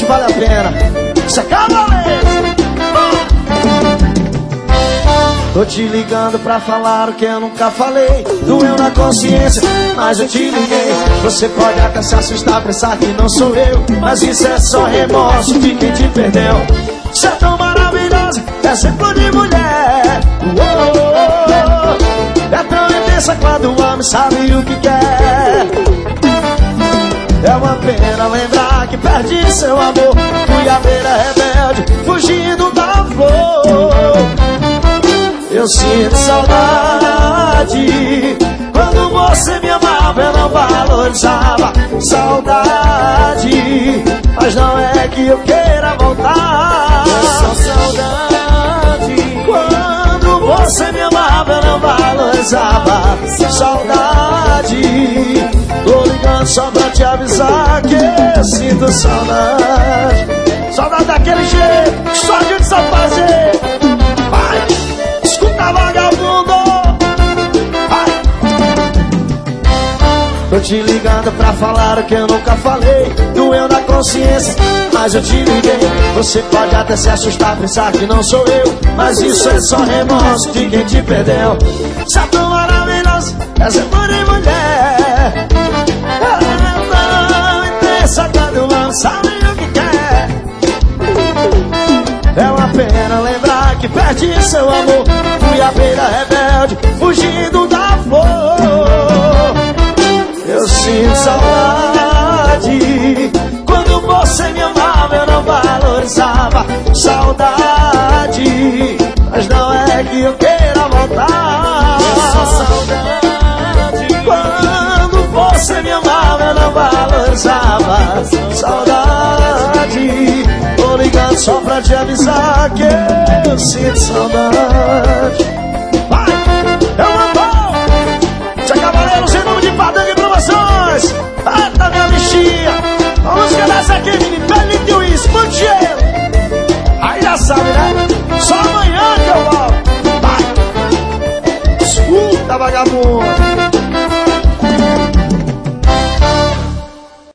vale a pena. Isso é cavaleiro. Tô te ligando pra falar o que eu nunca falei. Doeu na consciência, mas eu te liguei. Você pode até se assustar, pensar que não sou eu, mas isso é só remorso de quem te perdeu. Você é tão maravilhosa, é exemplo de mulher. É tão intensa quando o homem sabe o que quer. É uma pena lembrar que perdi seu amor. Fui a beira rebelde, fugindo da flor. Eu sinto saudade. Quando você me amava eu não valorizava. Saudade, mas não é que eu queira voltar. É só saudade. Quando você me amava eu não valorizava. Saudade, tô ligando só pra te avisar que eu sinto saudade. Saudade daquele jeito, só a gente sabe fazer. Vai, escuta vagabundo. Vai. Tô te ligando pra falar o que eu nunca falei. Doeu na consciência, mas eu te liguei. Você pode até se assustar, pensar que não sou eu, mas isso é só remorso de quem te perdeu. Você é tão maravilhosa, é exemplo de mulher. Ela é tão intensa quando o homem sabe o que quer. É uma pena lembrar que perdi seu amor. Fui a beira rebelde, fugindo da flor. Eu sinto saudade. Quando você me amava eu não valorizava. Saudade, mas não é que eu queira voltar. Saudade. Quando você me amava eu não valorizava. Saudade, tô ligando só pra te avisar que eu sinto saudade.